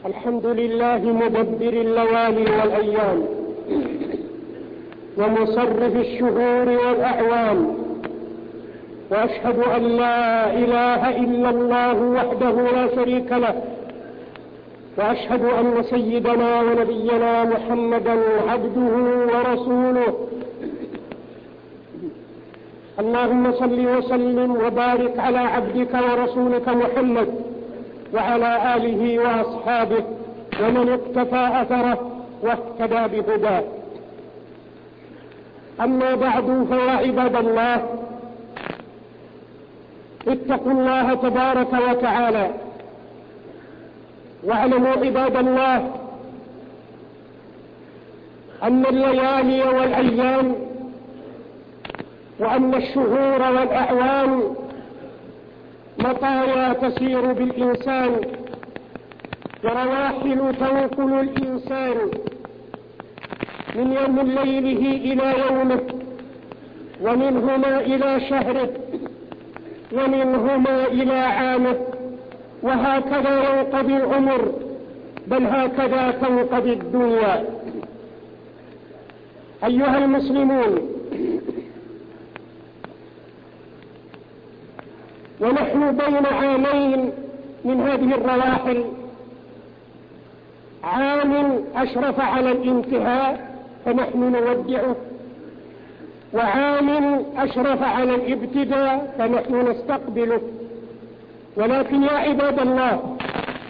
الحمد لله مدبر الليالي والأيام ومصرف الشهور والأعوام، وأشهد أن لا إله إلا الله وحده لا شريك له، وأشهد أن سيدنا ونبينا محمدا عبده ورسوله. اللهم صل وسلم وبارك على عبدك ورسولك محمد وعلى آله وأصحابه ومن اقتفى أثره واهتدى بهداه. أما بعد، فيا عباد الله، اتقوا الله تبارك وتعالى، واعلموا عباد الله أن الليالي والأيام وأن الشهور والأعوام مطايا تسير بالإنسان ورواحل تنقل الإنسان من يوم ليله إلى يومه، ومنهما إلى شهره، ومنهما إلى عامه، وهكذا ينقضي العمر، بل هكذا تنقضي الدنيا. أيها المسلمون، ونحن بين عامين من هذه الرواحل، عام أشرف على الانتهاء فنحن نودعه، وعام أشرف على الابتداء فنحن نستقبله. ولكن يا عباد الله،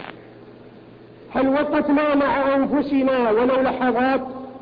هل وقفنا مع أنفسنا ولو لحظات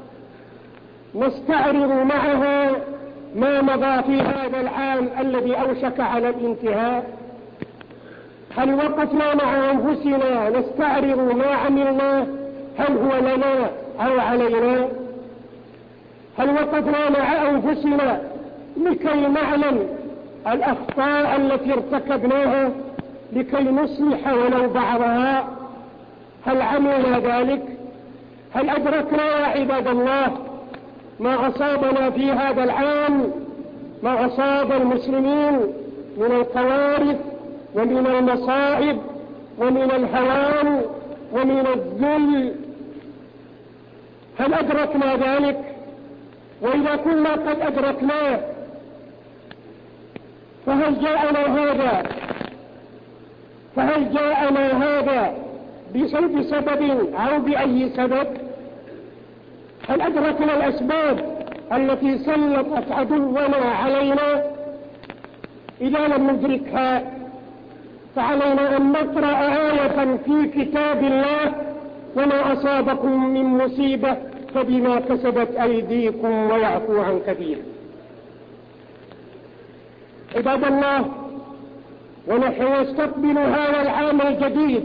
نستعرض معها ما مضى في هذا العام الذي أوشك على الانتهاء؟ هل وقفنا مع أنفسنا نستعرض ما عملنا، هل هو لنا أو علينا؟ هل وقفنا مع أنفسنا لكي نعلم الأخطاء التي ارتكبناها لكي نصلح ولو بعضها؟ هل عملنا ذلك؟ هل أدركنا يا عباد الله ما أصابنا في هذا العام، ما أصاب المسلمين من الكوارث ومن المصائب ومن الهوان ومن الذل؟ هل أدركنا ذلك؟ وإذا كنا قد أدركناه، فهل جاءنا هذا بسبب أو بأي سبب؟ هل أدركنا الأسباب التي سلطت عدونا علينا؟ إذا لم ندركها فعلينا أن نقرأ آية في كتاب الله: وما أصابكم من مصيبة فبما كسبت أيديكم ويعفو عن كثير. عباد الله، ونحن نستقبل هذا العام الجديد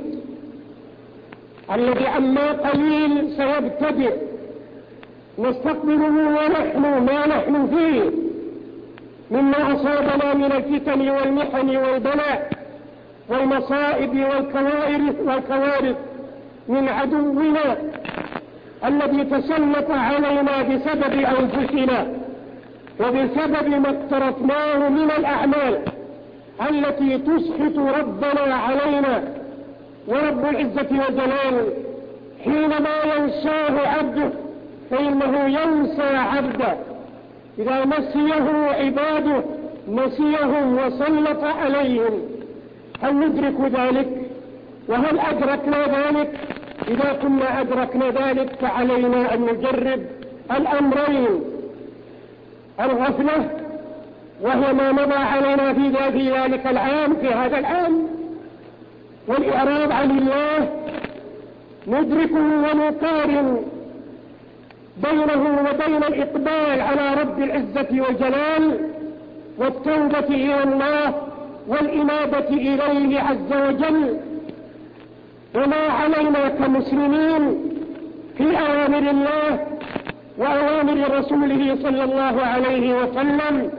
الذي عما قليل سيبتدئ، نستقبله ونحن ما نحن فيه مما أصابنا من الفتن والمحن والبلاء والمصائب والكوارث من عدونا الذي تسلط علينا بسبب أنفسنا وبسبب ما اقترفناه من الأعمال التي تسخط ربنا علينا. ورب العزة وجلاله حينما ينساه عبده فإنه ينسى عبده، إذا نسيه عباده نسيهم وسلط عليهم. هل ندرك ذلك؟ وهل أدركنا ذلك؟ إذا كنا أدركنا ذلك فعلينا أن نجرب الأمرين: الغفلة، وهي ما مضى علينا في ذلك العام، في هذا العام، والإعراض عن الله، ندركه ونقارن بينه وبين الإقبال على رب العزة والجلال والتوبة إلى الله والإنابة إليه عز وجل. وما علينا كمسلمين في أوامر الله وأوامر رسوله صلى الله عليه وسلم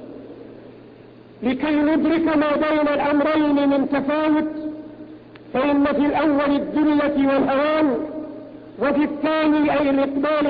لكي ندرك ما بين الأمرين من تفاوت، فإن في الأول الذلة والهوان، وفي الثاني أي الإقبال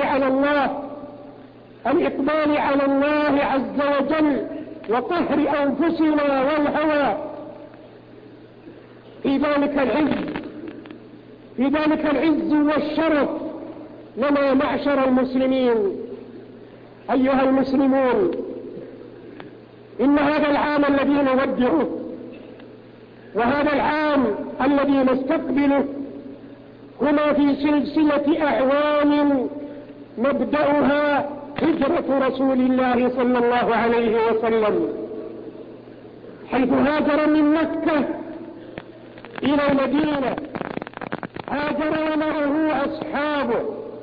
على الله عز وجل وقهر أنفسنا والهوى في ذلك العز في ذلك العز والشرف لنا معشر المسلمين. أيها المسلمون، إن هذا العام الذي نودعه وهذا العام الذي نستقبله هما في سلسلة أعوام نبدأها هجرة رسول الله صلى الله عليه وسلم، حيث هاجر من مكة إلى المدينة، هاجر ومعه أصحابه،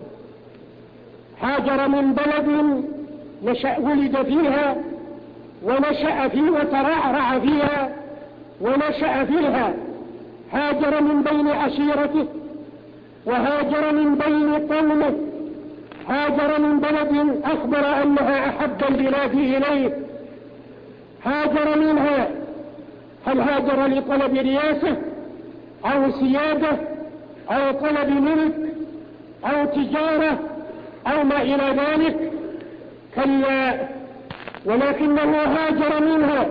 هاجر من بلد ولد فيها ونشأ فيها وترعرع فيها ونشأ فيها، هاجر من بين عشيرته وهاجر من بين قومه، هاجر من بلد أخبر أنها أحب البلاد إليه، هاجر منها. هل هاجر لطلب رياسة أو سيادة أو طلب ملك أو تجارة أو ما إلى ذلك؟ كلا، ولكنه هاجر منها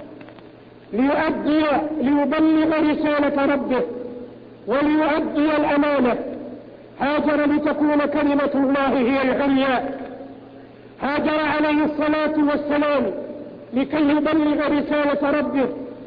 ليبلغ رسالة ربه وليؤدي الأمانة، هاجر لتكون كلمة الله هي العليا، هاجر عليه الصلاة والسلام لكي يبلغ رسالة ربه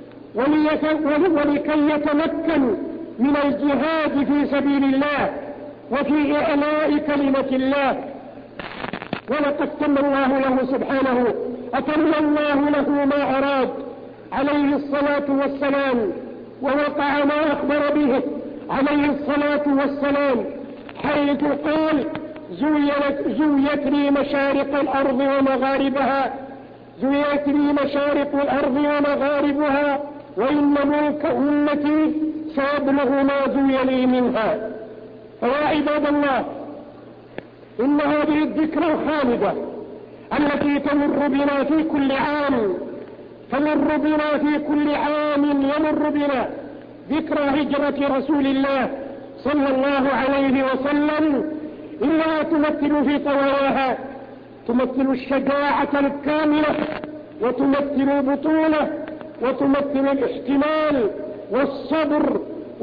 ولكي يتمكن من الجهاد في سبيل الله وفي إعلاء كلمة الله. ولقد تم الله له سبحانه، أتم الله له ما أراد عليه الصلاة والسلام، ووقع ما أخبر به عليه الصلاة والسلام، حيث قال: زويت لي مشارق الأرض ومغاربها، زويت لي مشارق الأرض ومغاربها، وإن ملك أمتي سيبلغ ما زوي لي منها. فيا عباد الله، إن هذه الذكرى الخالدة التي تمر بنا في كل عام، تمر بنا في كل عام، يمر بنا ذكرى هجرة رسول الله صلى الله عليه وسلم، إنها تمثل في طواياها، تمثل الشجاعة الكاملة، وتمثل البطولة، وتمثل الاحتمال والصبر،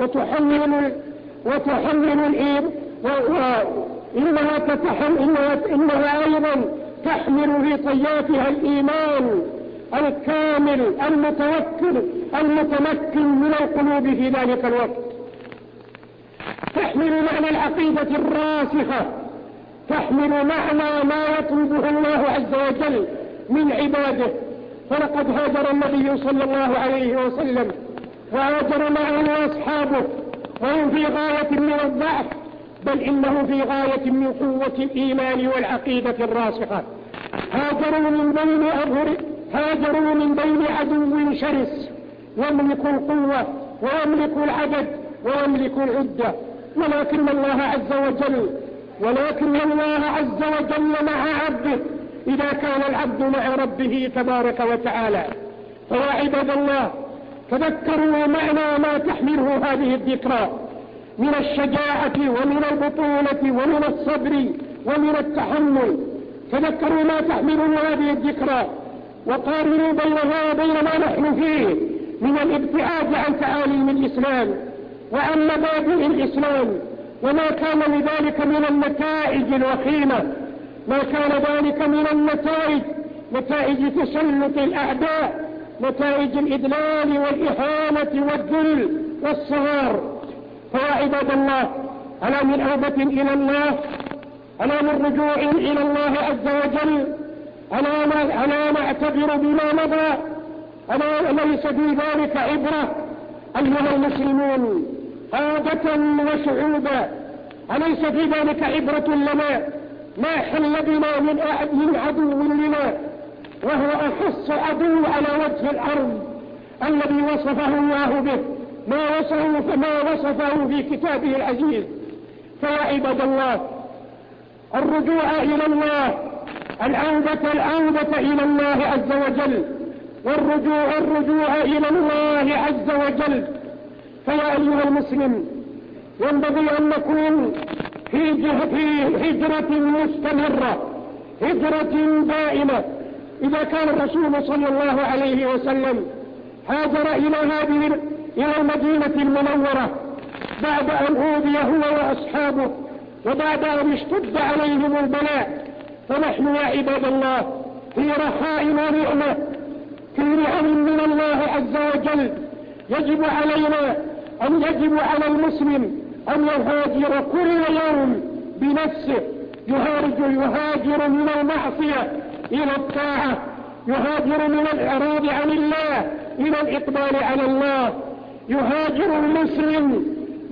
إنها أيضا تحمل في طياتها الإيمان الكامل المتوكل المتمكن من القلوب في ذلك الوقت، تحمل معنى العقيدة الراسخة، تحمل معنى ما يطلبه الله عز وجل من عباده. فلقد هاجر النبي صلى الله عليه وسلم وهاجر معه أصحابه وهم في غاية من الضعف، بل إنه في غاية من قوة الإيمان والعقيدة الراسخة. هاجروا من بين عدو شرس يملك القوة ويملك العدد ويملك العدة، ولكن الله عز وجل مع عبده إذا كان العبد مع ربه تبارك وتعالى. فيا عباد الله، تذكروا معنى ما تحمله هذه الذكرى من الشجاعة ومن البطولة ومن الصبر ومن التحمل، تذكروا ما تحمله هذه الذكرى، وقارنوا بينها وبين ما نحن فيه من الابتعاد عن تعاليم الإسلام وعن مبادئ الإسلام، وما كان لذلك من النتائج الوخيمة، ما كان ذلك من النتائج، نتائج تسلط الأعداء، نتائج الإذلال والإهانة والذل والصغار. فيا عباد الله، ألا من أوبة إلى الله، ألا من رجوع إلى الله عز وجل، ألا نعتبر بما مضى، ألا ليس في ذلك عبرة أيها المسلمون قادة وشعوبا؟ أليس في ذلك عبرة لنا ما حل بنا من عدو لنا، وهو أخص عدو على وجه الأرض الذي وصفه الله به، ما وصفه في كتابه العزيز. فيا عباد الله، الرجوع إلى الله، العودة إلى الله عز وجل، والرجوع إلى الله عز وجل. فيا أيها المسلم، ينبغي أن نكون في هجرة مستمرة، هجرة دائمة. إذا كان الرسول صلى الله عليه وسلم هاجر إلى المدينة المنورة بعد أن أوذي وأصحابه وبعد أن اشتد عليهم البلاء. فنحن يا عباد الله في رخاء ونعمة، في نعم من الله عز وجل. يجب على المسلم أن يهاجر كل يوم بنفسه، يهاجر من المعصية إلى الطاعة، يهاجر من الإعراض عن الله إلى الإقبال على الله. يهاجر المسلم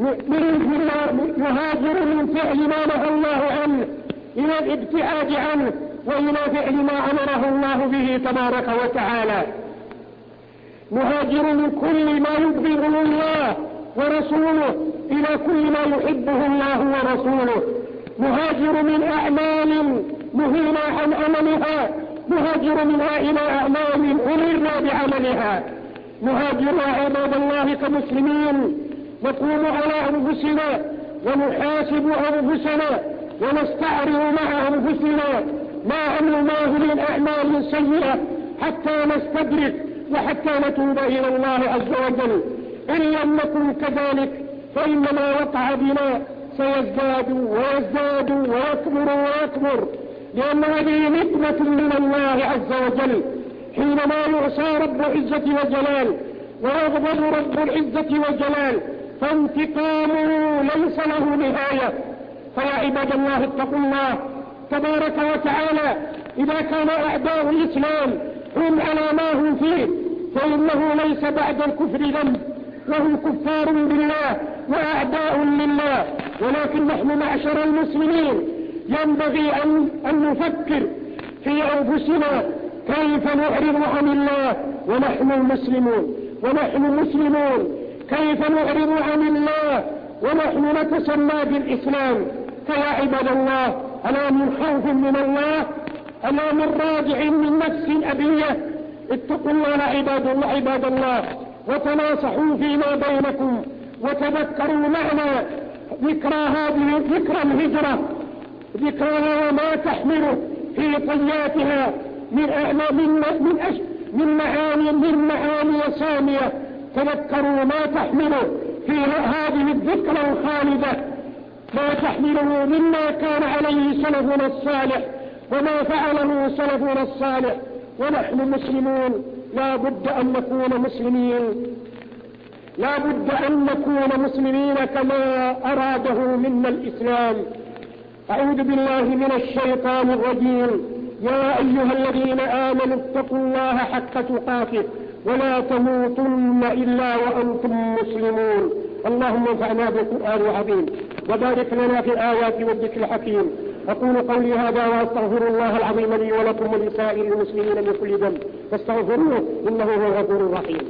يهاجر من فعل ما نهى الله عنه إلى الابتعاد عنه، وإلى فعل ما أمره الله به تبارك وتعالى. نهاجر من كل ما يبغضه الله ورسوله إلى كل ما يحبه الله ورسوله. نهاجر من أعمال نهينا عن عملها، نهاجر منها إلى أعمال أمرنا بعملها. نهاجر يا عباد الله كمسلمين، نقوم على أنفسنا ونحاسب أنفسنا ونستعرض مع أنفسنا ما عملناه من أعمال سيئة حتى نستدرك وحتى نتوب إلى الله عز وجل. إن لم نكن كذلك فإن ما وقع بنا سيزداد ويزداد ويكبر، لأن هذه نقمة من الله عز وجل. حينما يعصى رب العزة وجلال ويغضب رب العزة وجلال فانتقامه ليس له نهاية. فيا عباد الله اتقوا الله تبارك وتعالى. إذا كان أعداء الإسلام هم على ما هم فيه فإنه ليس بعد الكفر ذنب، وهم كفار بالله وأعداء لله. ولكن نحن معشر المسلمين ينبغي أن نفكر في أنفسنا كيف نعرض عن الله ونحن مسلمون، كيف نعرض عن الله ونحن نتسمى بالإسلام. فيا عباد الله ألا من خوف من الله، ألا من راجع من نفس أبية. اتقوا الله عباد الله وتناصحوا فيما بينكم، وتذكروا معنا ذكرى الهجرة، ذكرها وما تحمله في طياتها من معاني سامية. تذكروا ما تحمله في هذه الذكرى الخالدة، ما تحمله مما كان عليه سلفنا الصالح وما فعله سلفنا الصالح. ونحن مسلمون لا بد أن نكون مسلمين كما أراده منا الإسلام. أعوذ بالله من الشيطان الرجيم. يا أيها الذين آمنوا اتقوا الله حق تقاته ولا تموتن إلا وأنتم مسلمون. اللهم انفعنا بالقرآن العظيم وبارك لنا في الآيات والذكر الحكيم. أقول قولي هذا وأستغفر الله العظيم لي ولكم ولسائر المسلمين من كل ذنب فاستغفروه إنه هو الغفور الرحيم.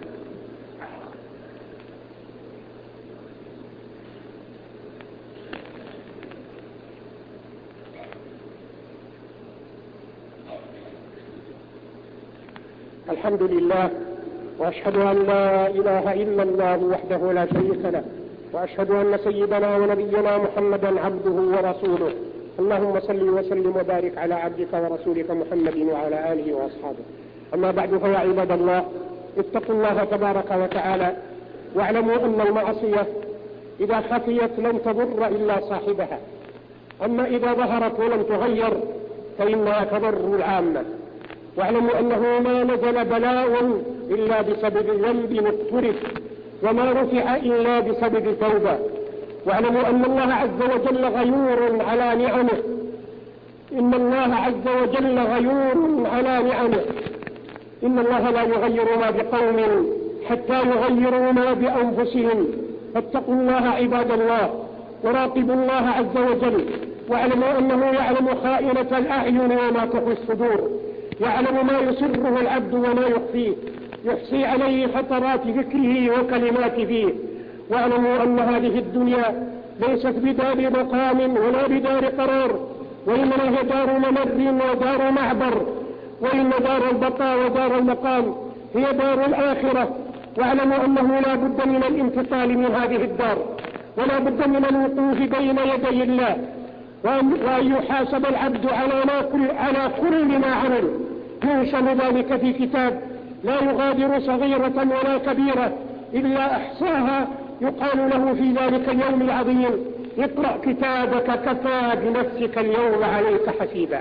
الحمد لله، وأشهد أن لا إله إلا الله وحده لا شريك له، وأشهد أن سيدنا ونبينا محمدا عبده ورسوله. اللهم صل وسلم وبارك على عبدك ورسولك محمد وعلى آله وأصحابه. أما بعد فيا عباد الله اتقوا الله تبارك وتعالى، واعلموا أن المعصية إذا خفيت لم تضر إلا صاحبها، أما إذا ظهرت ولم تغير فإنها تضر العامة. واعلموا أنه ما نزل بلاء إلا بسبب ذنب اقترف، وما رفع إلا بسبب توبة. واعلموا أن الله عز وجل غيور على نعمه، إن الله عز وجل غيور على نعمه. إن الله لا يغير ما بقوم حتى يغيروا ما بأنفسهم. فاتقوا الله عباد الله وراقبوا الله عز وجل، واعلموا أنه يعلم خائنة الأعين وما تخفي الصدور، يعلم ما يسره العبد وما يخفيه، يحصي عليه خطرات ذكره وكلمات فيه. واعلموا أن هذه الدنيا ليست بدار مقام ولا بدار قرار، وإنما هي دار ممر ودار معبر، وإن دار البقاء ودار المقام هي دار الآخرة. واعلموا أنه لا بد من الانتقال من هذه الدار، ولا بد من الوقوف بين يدي الله، وأن يحاسب العبد على كل ما عمل. ينشر ذلك في كتاب لا يغادر صغيرة ولا كبيرة إلا أحصاها، يقال له في ذلك اليوم العظيم اقرأ كتابك كفى بنفسك اليوم عليك حسيبا.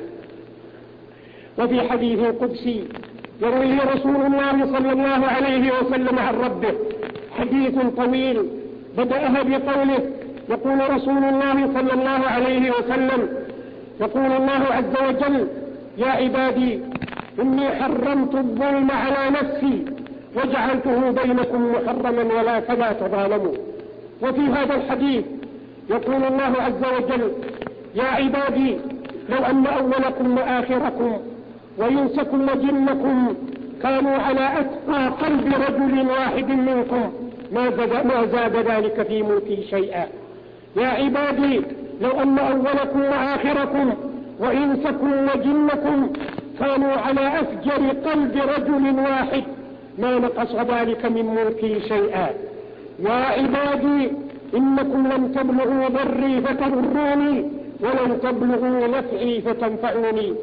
وفي حديث قدسي يرويه رسول الله صلى الله عليه وسلم عن ربه، حديث طويل بدأها بقوله، يقول رسول الله صلى الله عليه وسلم، يقول الله عز وجل: يا عبادي إني حرمت الظلم على نفسي وجعلته بينكم محرما فلا تظالموا. وفي هذا الحديث يقول الله عز وجل: يا عبادي لو أن أولكم وآخركم وإنسكم وجنكم كانوا على أتقى قلب رجل واحد منكم ما زاد ذلك في ملكي شيئا. يا عبادي لو أن أولكم وآخركم وإنسكم وجنكم كانوا على أفجر قلب رجل واحد ما نقص ذلك من ملكي شيئا. يا عبادي إنكم لن تبلغوا ضري فتضروني ولن تبلغوا نفعي فتنفعوني.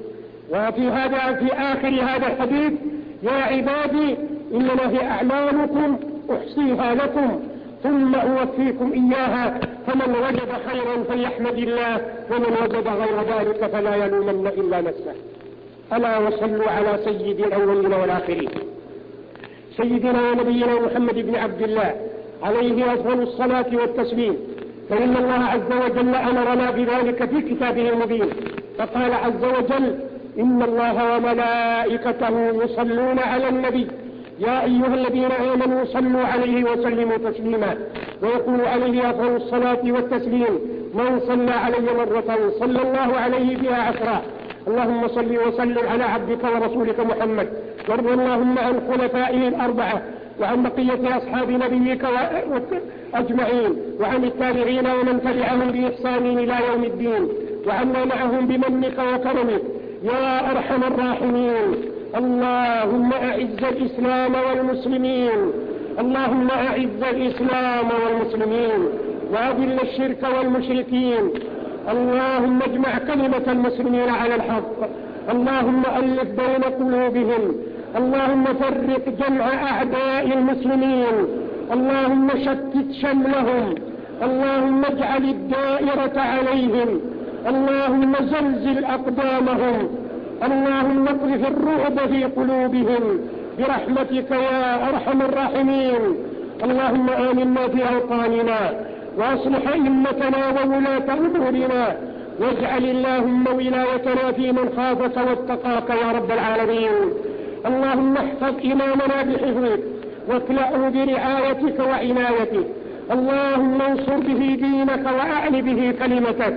في آخر هذا الحديث: يا عبادي إنما هي أعمالكم أحصيها لكم ثم أوفيكم إياها، فمن وجد خيرا فليحمد الله ومن وجد غير ذلك فلا يلومن إلا نفسه. ألا وصلوا على سيد الأولين والآخرين سيدنا ونبينا محمد بن عبد الله عليه أفضل الصلاة والتسليم. فإن الله عز وجل أمرنا بذلك في كتابه المبين، فقال عز وجل: إن الله وملائكته يصلون على النبي يا أيها الذين آمنوا صلوا عليه وسلموا تسليما. ويقول عليه أفضل الصلاة والتسليم: من صلى علي مرة صلى الله عليه بها عشرا. اللهم صل وسلم على عبدك ورسولك محمد، وارض اللهم عن خلفائه الأربعة وعن بقية أصحاب نبيك أجمعين، وعن التابعين ومن تبعهم بإحسان إلى يوم الدين، وعنا معهم بمنك وكرمك يا أرحم الراحمين. اللهم أعز الإسلام والمسلمين، اللهم أعز الإسلام والمسلمين وأذل الشرك والمشركين. اللهم اجمع كلمة المسلمين على الحق، اللهم ألف بين قلوبهم، اللهم فرق جمع أعداء المسلمين، اللهم شتت شملهم، اللهم اجعل الدائرة عليهم، اللهم زلزل أقدامهم، اللهم اقذف الرعب في قلوبهم برحمتك يا أرحم الراحمين. اللهم آمنا في أوطاننا وأصلح أئمتنا وولاة أمورنا، واجعل اللهم ولايتنا في من خافك واتقاك يا رب العالمين. اللهم احفظ إمامنا بحفظك واكلأه برعايتك وعنايتك، اللهم انصر به دينك وأعل به كلمتك.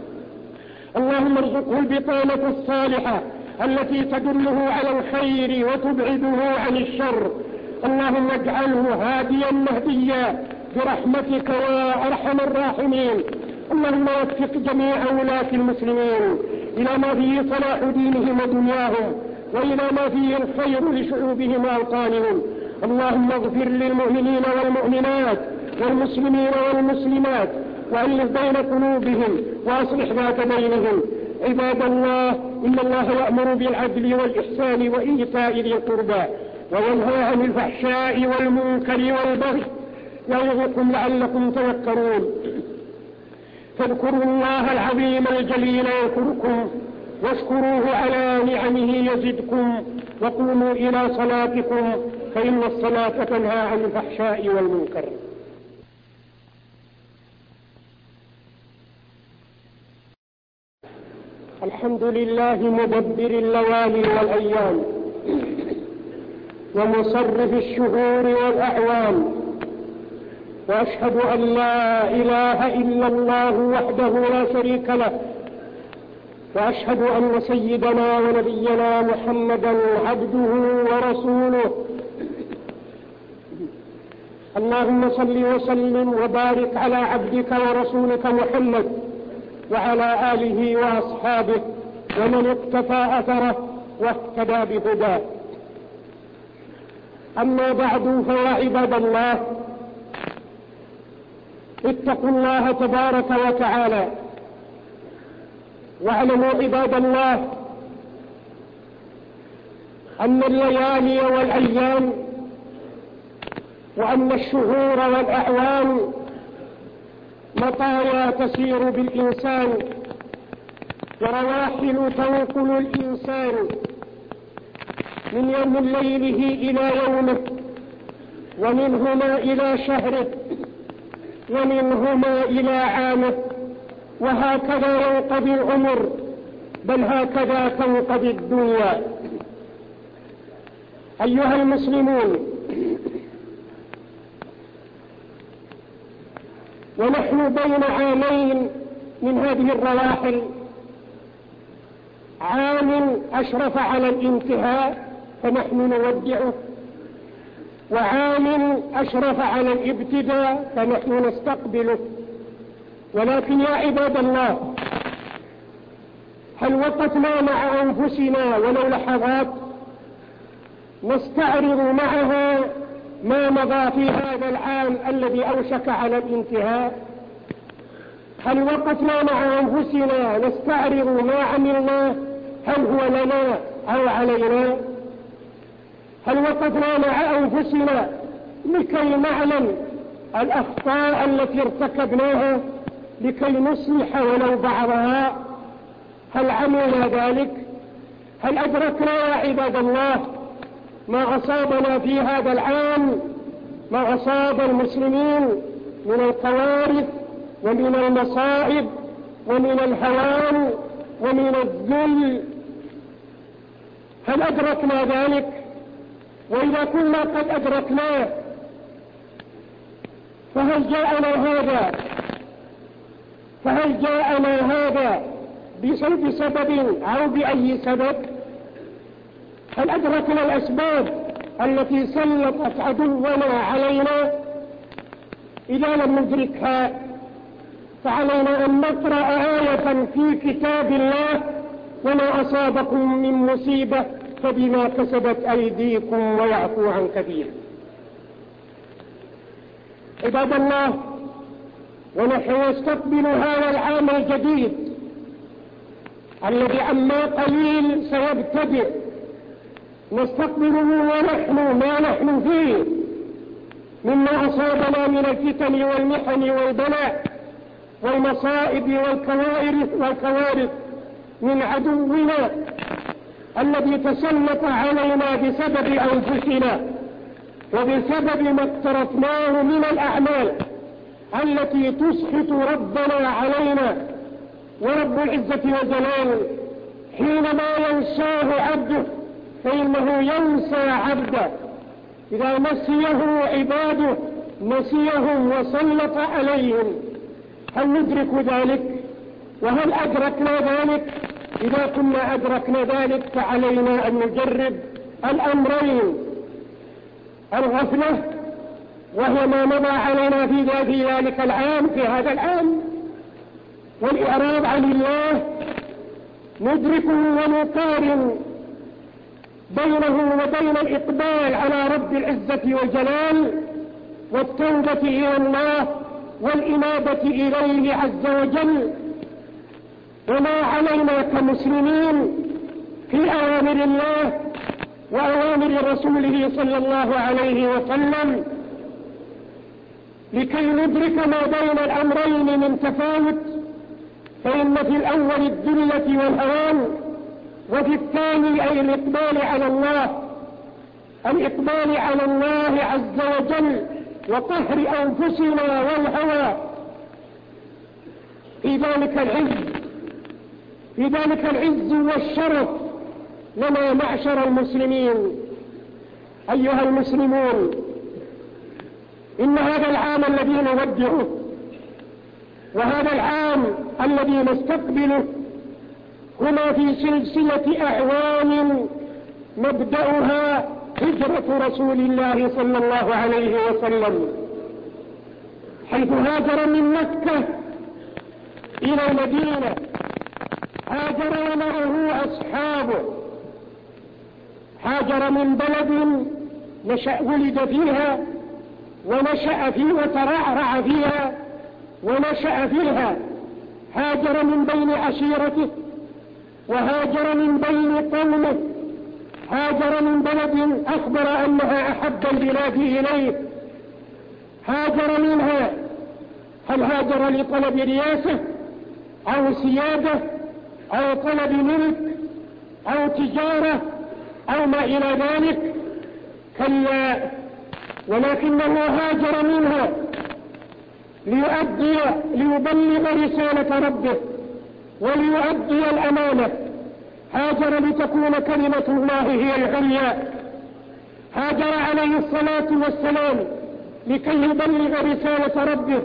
اللهم ارزقه البطانة الصالحة التي تدله على الخير وتبعده عن الشر. اللهم اجعله هاديا مهديا برحمتك يا أرحم الراحمين. اللهم وفق جميع ولاة المسلمين إلى ما فيه صلاح دينهم ودنياهم، وإلى ما فيه الخير لشعوبهم وأوطانهم. اللهم اغفر للمؤمنين والمؤمنات والمسلمين والمسلمات وألف بين قلوبهم وأصلح ذات بينهم. عباد الله، إن الله يأمر بالعدل والإحسان وإيتاء ذي القربى وينهى عن الفحشاء والمنكر والبغي يعظكم لعلكم تذكرون. فاذكروا الله العظيم الجليل يذكركم، واشكروه على نعمه يزدكم، وقوموا إلى صلاتكم فإن الصلاة تنهى عن الفحشاء والمنكر. الحمد لله مدبر الليالي والأيام ومصرف الشهور والأعوام، وأشهد أن لا إله إلا الله وحده لا شريك له، وأشهد أن سيدنا ونبينا محمدا عبده ورسوله. اللهم صل وسلم وبارك على عبدك ورسولك محمد وعلى آله وأصحابه ومن اقتفى أثره واهتدى بهداه. أما بعد، فيا عباد الله، اتقوا الله تبارك وتعالى، واعلموا عباد الله أن الليالي والأيام وأن الشهور والأعوام مطايا تسير بالإنسان ورواحل تنقل الإنسان من يوم ليله إلى يومه، ومنهما إلى شهره، ومنهما إلى عامه، وهكذا ينقضي العمر، بل هكذا تنقضي الدنيا. أيها المسلمون، ونحن بين عامين من هذه الرواحل، عام أشرف على الانتهاء فنحن نودعه، وعام أشرف على الابتداء فنحن نستقبله. ولكن يا عباد الله، هل وقفنا مع أنفسنا ولو لحظات نستعرض معها ما مضى في هذا العام الذي أوشك على الانتهاء؟ هل وقفنا مع أنفسنا نستعرض ما عملنا، هل هو لنا أو علينا؟ هل وقفنا مع أنفسنا لكي نعلم الأخطاء التي ارتكبناها لكي نصلح ولو بعضها؟ هل عملنا ذلك؟ هل أدركنا يا عباد الله ما أصابنا في هذا العام، ما أصاب المسلمين من الكوارث ومن المصائب ومن الهوان ومن الذل؟ هل أدركنا ذلك؟ وإذا كنا قد أدركناه فهل جاءنا هذا بسبب أو بأي سبب؟ هل أدركنا الأسباب التي سلطت عدونا علينا؟ إذا لم ندركها فعلينا أن نقرأ آية في كتاب الله: وما أصابكم من مصيبة فبما كسبت أيديكم ويعفو عن كثير. عباد الله، ونحن نستقبل هذا العام الجديد الذي عما قليل سيبتدئ، نستقبله ونحن ما نحن فيه مما أصابنا من الفتن والمحن والبلاء والمصائب والكوارث من عدونا الذي تسلط علينا بسبب أنفسنا وبسبب ما اقترفناه من الأعمال التي تسخط ربنا علينا. ورب العزة وجلاله حينما ينساه عبده فإنه ينسى عبده، إذا نسيه عباده نسيهم وسلط عليهم. هل ندرك ذلك؟ وهل أدركنا ذلك؟ إذا كنا أدركنا ذلك فعلينا أن نجرب الأمرين: الغفلة وهي ما مضى علينا في ذلك العام، في هذا العام، والإعراض عن الله، ندركه ونقارن بينه وبين الإقبال على رب العزة والجلال والتوبة إلى الله والإنابة إليه عز وجل. وما علينا كمسلمين في أوامر الله وأوامر رسوله صلى الله عليه وسلم لكي ندرك ما بين الأمرين من تفاوت، فإن في الأول الذلة والهوان، وفي الثاني أي الإقبال على الله عز وجل وقهر أنفسنا والهوى. في ذلك العز والشرف لنا معشر المسلمين. أيها المسلمون، إن هذا العام الذي نودعه وهذا العام الذي نستقبله هما في سلسلة أعوام نبدأها هجرة رسول الله صلى الله عليه وسلم، حيث هاجر من مكة إلى المدينة، هاجر معه أصحابه، هاجر من بلد ولد فيها ونشأ فيها وترعرع فيها ونشأ فيها، هاجر من بين عشيرته وهاجر من بين قومه، هاجر من بلد أخبر أنها أحب البلاد إليه، هاجر منها هل هاجر لطلب رياسة أو سيادة أو طلب ملك أو تجارة أو ما إلى ذلك؟ كلا، ولكنه هاجر منها ليبلغ رسالة ربه وليؤدي الأمانة. هاجر لتكون كلمة الله هي العليا. هاجر عليه الصلاة والسلام لكي يبلغ رسالة ربه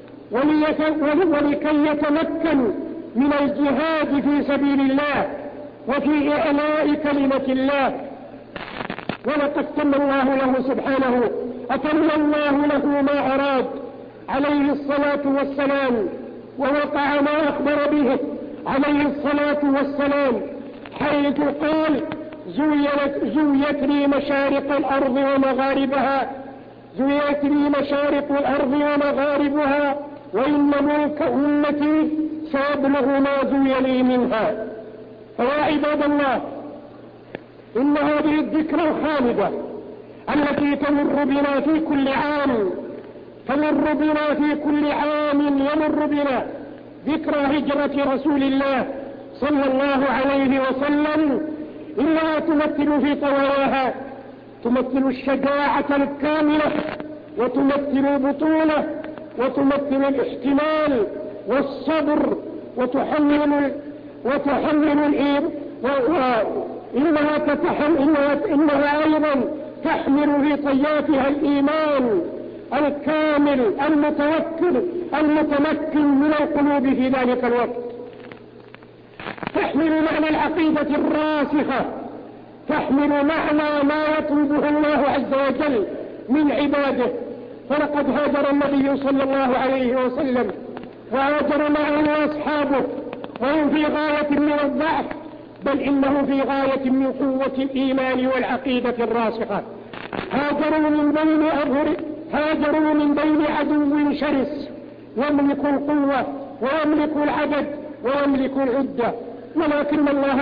ولكي يتمكن من الجهاد في سبيل الله وفي إعلاء كلمة الله. ولقد تم الله له سبحانه، أتم الله له ما أراد عليه الصلاة والسلام، ووقع ما أخبر به عليه الصلاة والسلام، حيث قال: زويت لي مشارق الأرض ومغاربها، زويت لي مشارق الأرض ومغاربها، وإن ملك أمتي سيبلغ ما زوي لي منها. فيا عباد الله، إن هذه الذكرى الخالدة التي تمر بنا في كل عام، يمر بنا ذكرى هجرة رسول الله صلى الله عليه وسلم، إنها تمثل في طواياها، تمثل الشجاعة الكاملة، وتمثل البطولة، وتمثل الاحتمال والصبر، إنها أيضا تحمل في طياتها الإيمان الكامل المتمكن من القلوب في ذلك الوقت. تحمل معنى العقيدة الراسخة، تحمل معنى ما يطلبه الله عز وجل من عباده. فلقد هاجر النبي صلى الله عليه وسلم وهاجر معه أصحابه وهم في غاية من الضعف، بل إنه في غاية من قوة الإيمان والعقيدة الراسخة. هاجروا من بين عدو شرس يملك القوة ويملك العدد ويملك العدة، ولكن الله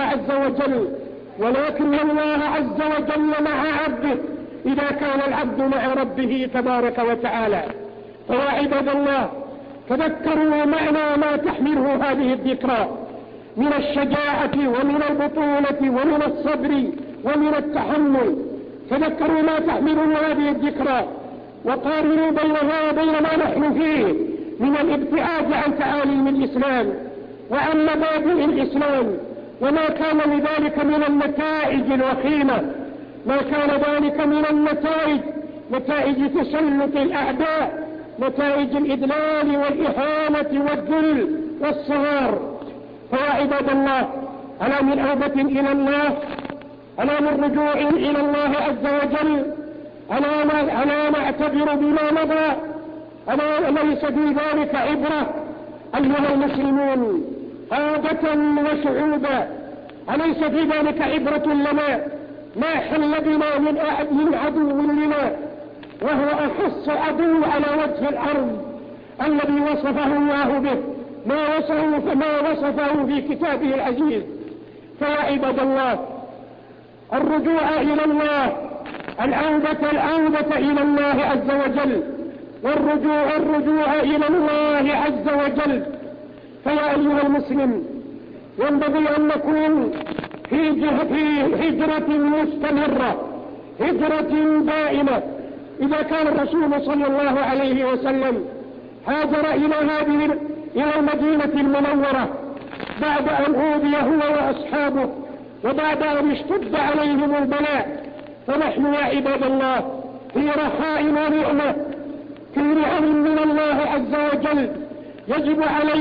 عز وجل مع عبده إذا كان العبد مع ربه تبارك وتعالى. فيا عباد الله، تذكروا معنى ما تحمله هذه الذكرى من الشجاعة ومن البطولة ومن الصبر ومن التحمل. تذكروا ما تحمله هذه الذكرى، وقارنوا بينها وبين ما نحن فيه من الابتعاد عن تعاليم الإسلام وعن مبادئ الإسلام، وما كان لذلك من النتائج الوخيمة، ما كان ذلك من النتائج، نتائج تسلط الأعداء، نتائج الإذلال والإهانة والذل والصغار. فيا عباد الله، ألا من أوبة إلى الله، ألا من رجوع إلى الله عز وجل، ألا نعتبر بما مضى، ألا ليس في ذلك عبرة أيها المسلمون قادة وشعوبا؟ أليس في ذلك عبرة لنا ما حل بنا من عدو لنا، وهو أخص عدو على وجه الأرض الذي وصفه الله به ما وصفه في كتابه العزيز. فيا عباد الله، الرجوع إلى الله، العودة إلى الله عز وجل، والرجوع إلى الله عز وجل. فيا أيها المسلم، ينبغي أن نكون في هجرة مستمرة، هجرة دائمة. إذا كان الرسول صلى الله عليه وسلم هاجر إلى المدينة المنورة بعد أن أوذي هو وأصحابه وبعد أن اشتد عليهم البلاء، فنحن يا عباد الله في رخاء ونعمة، في نعم من الله عز وجل. يجب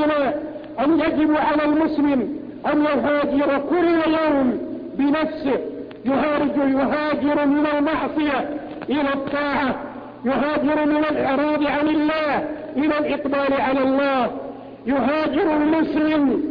على المسلم أن يهاجر كل يوم بنفسه، يهاجر من المعصية إلى الطاعة، يهاجر من الإعراض عن الله إلى الإقبال على الله. يهاجر المسلم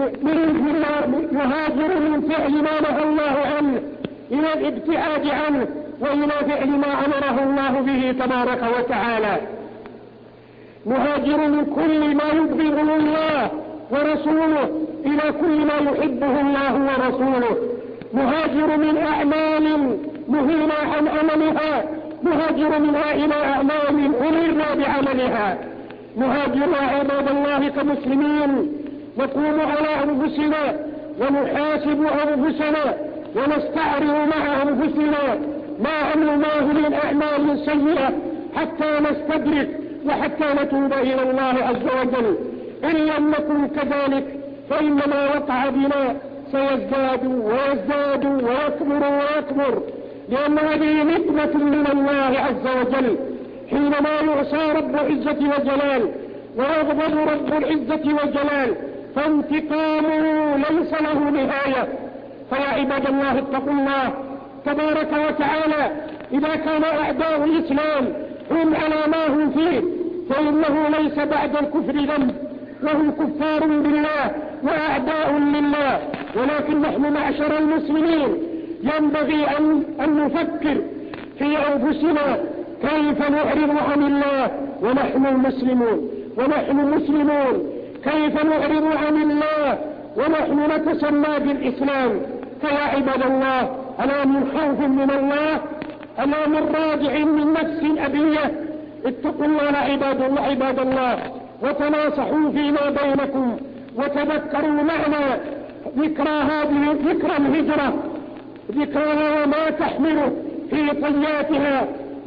يهاجر من فعل ما نهى الله عنه إلى الابتعاد عنه، وإلى فعل ما أمره الله به تبارك وتعالى. نهاجر من كل ما يبغضه الله ورسوله إلى كل ما يحبه الله ورسوله. نهاجر من أعمال نهينا عن عملها، نهاجر منها إلى أعمال أمرنا بعملها. نهاجر عباد الله كمسلمين، نقوم على أنفسنا ونحاسب أنفسنا ونستعرض مع أنفسنا ما عملناه من أعمال سيئة حتى نستدرك وحتى نتوب إلى الله عز وجل. إن لم نكن كذلك فإن ما وقع بنا سيزداد ويزداد ويكبر ويكبر، لأن هذه نقمة من الله عز وجل. حينما يعصى رب العزة وجلال ويغضب رب العزة وجلال فانتقامه ليس له نهاية. فيا عباد الله اتقوا الله تبارك وتعالى. إذا كان أعداء الإسلام هم على ما هم فيه فإنه ليس بعد الكفر ذنب، وهم كفار بالله وأعداء لله. ولكن نحن معشر المسلمين ينبغي أن نفكر في أنفسنا كيف نعرض عن الله ونحن مسلمون، كيف نعرض عن الله ونحن نتسمى بالإسلام. فيا عباد الله، ألا من خوف من الله، ألا من راجع من نفس أبية، اتقوا الله عباد الله وتناصحوا فيما بينكم وتذكروا معنى ذكرى الهجرة، ذكرها وما تحمله في طياتها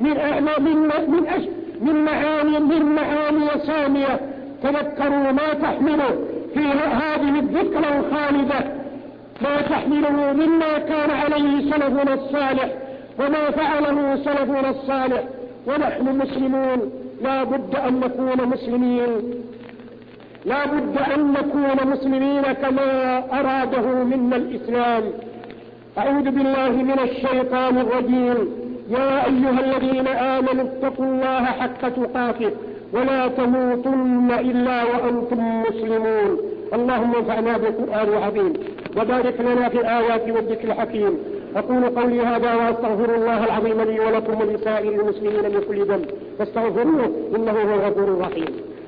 من معاني سامية. تذكروا ما تحمله في هذه الذكرى الخالدة، ما تحمله مما كان عليه سلفنا الصالح وما فعله سلفنا الصالح. ونحن مسلمون لا بد أن نكون مسلمين كما أراده منا الإسلام. أعوذ بالله من الشيطان الرجيم. يا أيها الذين آمنوا اتقوا الله حق تقاته ولا تموتن إلا وأنتم مسلمون. اللهم انفعنا بالقرآن العظيم وبارك لنا في الآيات والذكر الحكيم. أقول قولي هذا وأستغفر الله العظيم لي ولكم ولسائر المسلمين من كل ذنب فاستغفروه إنه هو الغفور الرحيم.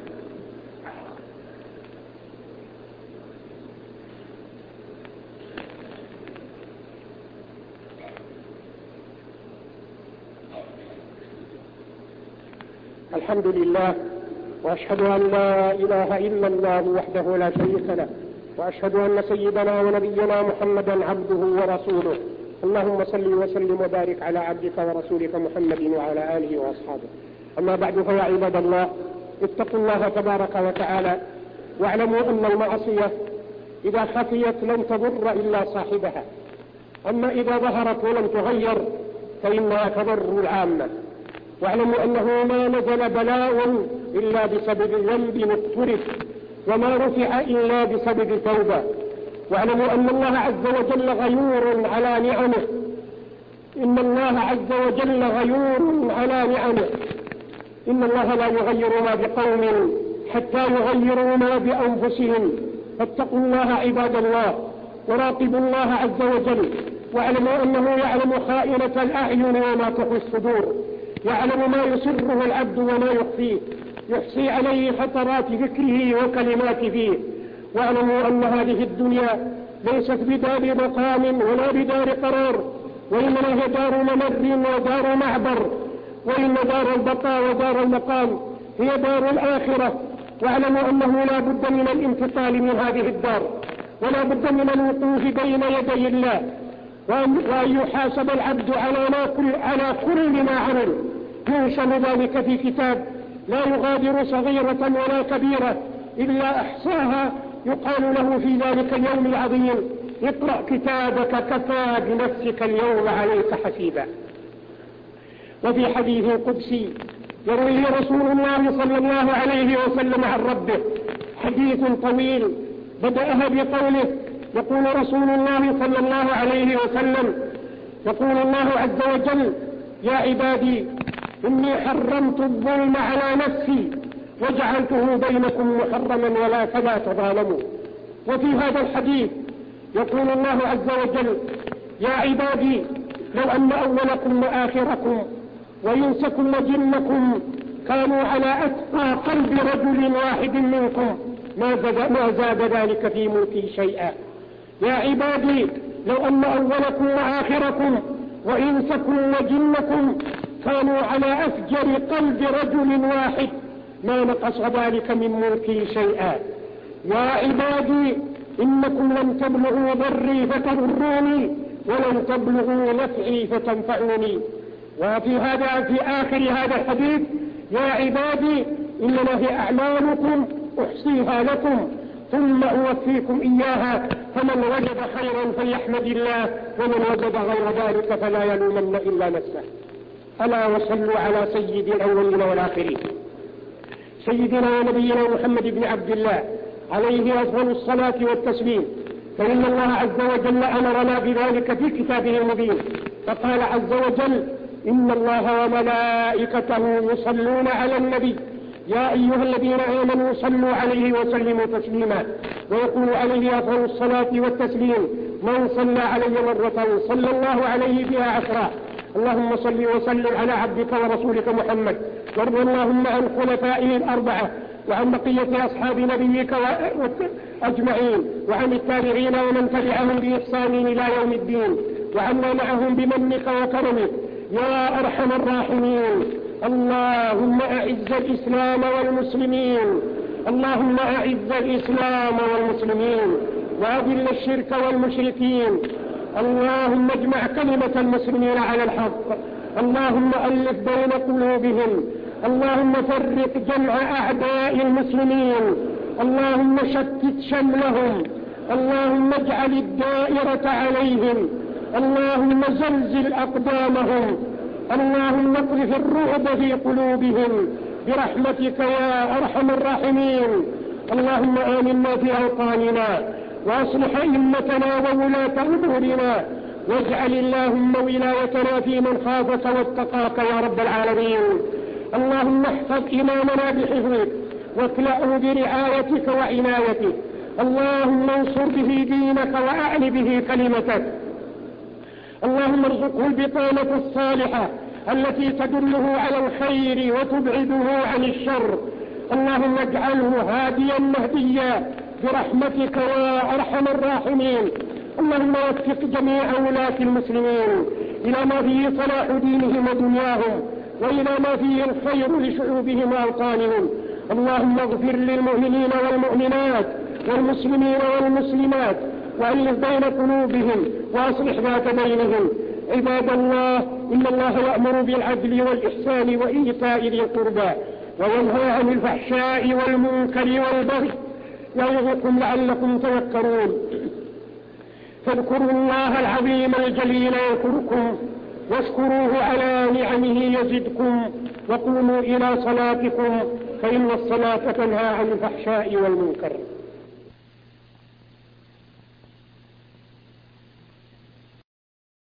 الحمد لله، وأشهد أن لا إله إلا الله وحده لا شريك له، وأشهد أن سيدنا ونبينا محمدا عبده ورسوله. اللهم صل وسلم وبارك على عبدك ورسولك محمد وعلى آله وأصحابه. أما بعد، فيا عباد الله اتقوا الله تبارك وتعالى واعلموا أن المعصية إذا خفيت لن تضر إلا صاحبها، أما إذا ظهرت ولم تغير فإنها تضر العامة. واعلموا أنه ما نزل بلاء إلا بسبب ذنب مقترف، وما رفع إلا بسبب التوبة. واعلموا أن الله عز وجل غيور على نعمه، إن الله عز وجل غيور على نعمه. إن الله لا يغير ما بقوم حتى يغيروا ما بأنفسهم. فاتقوا الله عباد الله وراقبوا الله عز وجل، واعلموا أنه يعلم خائنة الأعين وما تخفي الصدور، يعلم ما يسره العبد وما يخفيه، يحصي عليه خطرات ذكره وكلمات فيه. واعلموا أن هذه الدنيا ليست بدار مقام ولا بدار قرار، وإنما هي دار ممر ودار معبر، وإن دار البقاء ودار المقام هي دار الآخرة. واعلموا أنه لا بد من الانتقال من هذه الدار، ولا بد من الوقوف بين يدي الله، وأن يحاسب العبد على كل ما عمل. ينشر ذلك في كتاب لا يغادر صغيرة ولا كبيرة إلا أحصاها، يقال له في ذلك اليوم العظيم: اقرأ كتابك كفى بنفسك اليوم عليك حسيبا. وفي حديث قدسي يرويه رسول الله صلى الله عليه وسلم عن ربه، حديث طويل بدأها بقوله: يقول رسول الله صلى الله عليه وسلم، يقول الله عز وجل: يا عبادي إني حرمت الظلم على نفسي وجعلته بينكم محرما فلا تظالموا. وفي هذا الحديث يقول الله عز وجل: يا عبادي لو أن أولكم وآخركم وإنسكم وجنكم كانوا على أتقى قلب رجل واحد منكم ما زاد ذلك في ملكي شيئا. يا عبادي لو أن أولكم وآخركم وإنسكم وجنكم كانوا على أفجر قلب رجل واحد ما نقص ذلك من ملكي شيئا. يا عبادي إنكم لن تبلغوا ضري فتضروني ولن تبلغوا نفعي فتنفعوني. وفي آخر هذا الحديث: يا عبادي إنما هي أعمالكم أحصيها لكم ثم أوفيكم إياها، فمن وجد خيرا فليحمد الله ومن وجد غير ذلك فلا يلومن إلا نفسه. ألا وصلوا على سيد الأولين والآخرين سيدنا ونبينا محمد بن عبد الله عليه أفضل الصلاة والتسليم. فإن الله عز وجل أمرنا بذلك في كتابه المبين، فقال عز وجل: إن الله وملائكته يصلون على النبي يا أيها الذين آمنوا صلوا عليه وسلموا تسليما. ويقول عليه أفضل الصلاة والتسليم: من صلى علي مرة صلى الله عليه بها عشرا. اللهم صل وسلم على عبدك ورسولك محمد، وارض اللهم عن خلفائه الأربعة وعن بقية أصحاب نبيك أجمعين، وعن التابعين ومن تبعهم بإحسان إلى يوم الدين، وعنا معهم بمنك وكرمك يا أرحم الراحمين. اللهم أعز الإسلام والمسلمين، اللهم أعز الإسلام والمسلمين وأذل الشرك والمشركين. اللهم اجمع كلمة المسلمين على الحق، اللهم ألف بين قلوبهم، اللهم فرق جمع أعداء المسلمين، اللهم شتت شملهم، اللهم اجعل الدائرة عليهم، اللهم زلزل أقدامهم، اللهم اقذف الرعب في قلوبهم برحمتك يا أرحم الراحمين. اللهم آمنا في أوطاننا وأصلح أئمتنا وولاة أمورنا، واجعل اللهم ولايتنا في من خافك واتقاك يا رب العالمين. اللهم احفظ إمامنا بحفظك واكلأه برعايتك وعنايتك، اللهم انصر به دينك وأعل به كلمتك. اللهم ارزقه البطانة الصالحة التي تدله على الخير وتبعده عن الشر. اللهم اجعله هاديا مهديا برحمتك يا أرحم الراحمين. اللهم وفق جميع ولاة المسلمين إلى ما فيه صلاح دينهم ودنياهم، وإلى ما فيه الخير لشعوبهم وأوطانهم. اللهم اغفر للمؤمنين والمؤمنات والمسلمين والمسلمات، وألف بين قلوبهم وأصلح ذات بينهم. عباد الله، إن الله يأمر بالعدل والإحسان وإيتاء ذي القربى وينهى عن الفحشاء والمنكر والبغي يعظكم لعلكم تذكرون. فاذكروا الله العظيم الجليل يذكركم، واشكروه على نعمه يزدكم، وقوموا إلى صلاتكم فإن الصلاة تنهى عن الفحشاء والمنكر.